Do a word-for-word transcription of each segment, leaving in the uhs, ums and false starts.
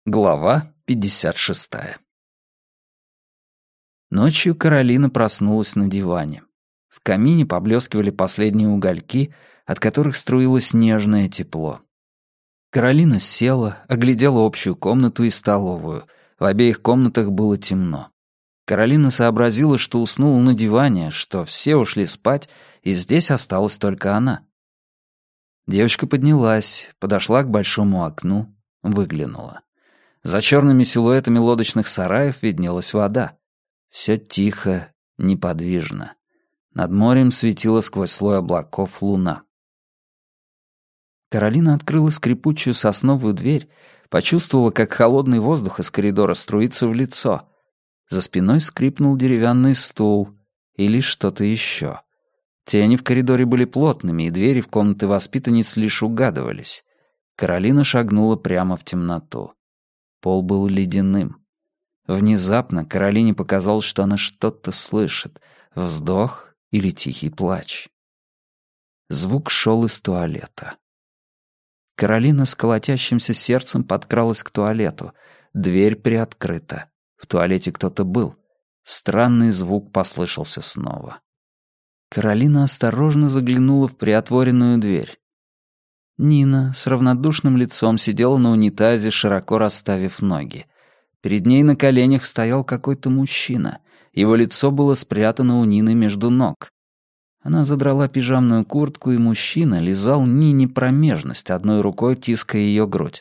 Глава пятьдесят шесть. Ночью Каролина проснулась на диване. В камине поблескивали последние угольки, от которых струилось нежное тепло. Каролина села, оглядела общую комнату и столовую. В обеих комнатах было темно. Каролина сообразила, что уснула на диване, что все ушли спать, и здесь осталась только она. Девочка поднялась, подошла к большому окну, выглянула. За черными силуэтами лодочных сараев виднелась вода. Все тихо, неподвижно. Над морем светила сквозь слой облаков луна. Каролина открыла скрипучую сосновую дверь, почувствовала, как холодный воздух из коридора струится в лицо. За спиной скрипнул деревянный стул или что-то еще. Тени в коридоре были плотными, и двери в комнаты воспитанниц лишь угадывались. Каролина шагнула прямо в темноту. Пол был ледяным. Внезапно Каролине показалось, что она что-то слышит. Вздох или тихий плач. Звук шел из туалета. Каролина с колотящимся сердцем подкралась к туалету. Дверь приоткрыта. В туалете кто-то был. Странный звук послышался снова. Каролина осторожно заглянула в приотворенную дверь. Нина с равнодушным лицом сидела на унитазе, широко расставив ноги. Перед ней на коленях стоял какой-то мужчина. Его лицо было спрятано у Нины между ног. Она задрала пижамную куртку, и мужчина лизал Нине промежность, одной рукой тиская ее грудь.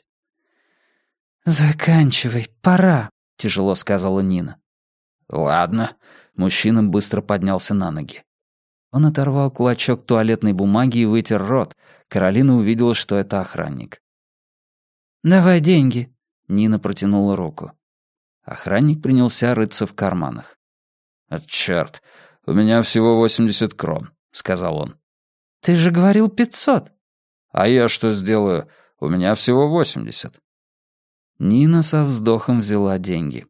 «Заканчивай, пора», — тяжело сказала Нина. «Ладно». Мужчина быстро поднялся на ноги. Он оторвал клочок туалетной бумаги и вытер рот. Каролина увидела, что это охранник. «Давай деньги», — Нина протянула руку. Охранник принялся рыться в карманах. «А чёрт, у меня всего восемьдесят крон», — сказал он. «Ты же говорил пятьсот». «А я что сделаю? У меня всего восемьдесят». Нина со вздохом взяла деньги.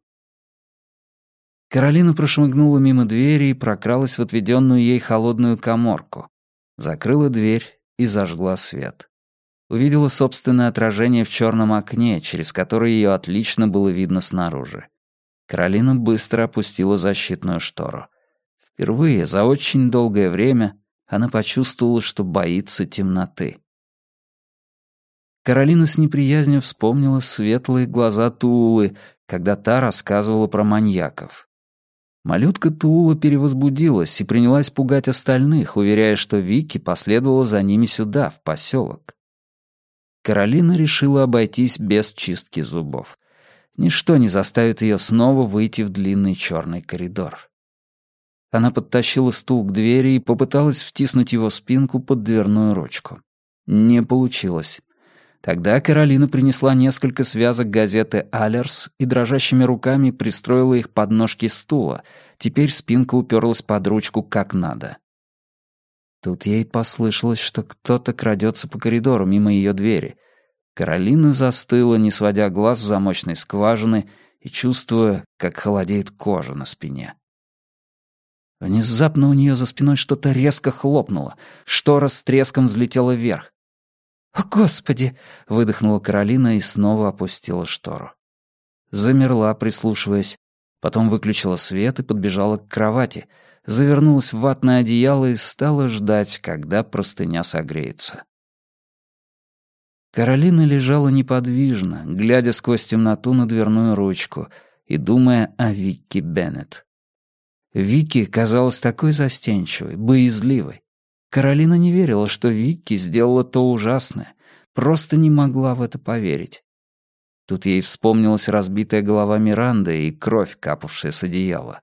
Каролина прошмыгнула мимо двери и прокралась в отведенную ей холодную каморку. Закрыла дверь и зажгла свет. Увидела собственное отражение в черном окне, через которое ее отлично было видно снаружи. Каролина быстро опустила защитную штору. Впервые за очень долгое время она почувствовала, что боится темноты. Каролина с неприязнью вспомнила светлые глаза Туулы, когда та рассказывала про маньяков. Малютка Туула перевозбудилась и принялась пугать остальных, уверяя, что Вики последовала за ними сюда, в поселок. Каролина решила обойтись без чистки зубов. Ничто не заставит ее снова выйти в длинный черный коридор. Она подтащила стул к двери и попыталась втиснуть его спинку под дверную ручку. Не получилось. Тогда Каролина принесла несколько связок газеты «Алерс» и дрожащими руками пристроила их под ножки стула. Теперь спинка уперлась под ручку как надо. Тут ей послышалось, что кто-то крадется по коридору мимо ее двери. Каролина застыла, не сводя глаз с замочной скважины и чувствуя, как холодеет кожа на спине. Внезапно у нее за спиной что-то резко хлопнуло. Штора с треском взлетела вверх. «О, Господи!» — выдохнула Каролина и снова опустила штору. Замерла, прислушиваясь. Потом выключила свет и подбежала к кровати, завернулась в ватное одеяло и стала ждать, когда простыня согреется. Каролина лежала неподвижно, глядя сквозь темноту на дверную ручку и думая о Викки Беннет. Вики казалась такой застенчивой, боязливой. Каролина не верила, что Викки сделала то ужасное, просто не могла в это поверить. Тут ей вспомнилась разбитая голова Миранды и кровь, капавшая с одеяла.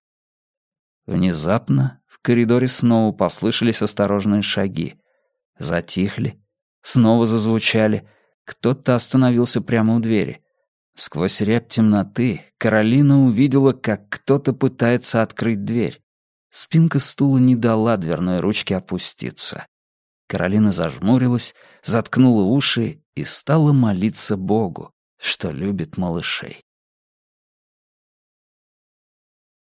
Внезапно в коридоре снова послышались осторожные шаги. Затихли, снова зазвучали. Кто-то остановился прямо у двери. Сквозь рябь темноты Каролина увидела, как кто-то пытается открыть дверь. Спинка стула не дала дверной ручке опуститься. Каролина зажмурилась, заткнула уши и стала молиться Богу, что любит малышей.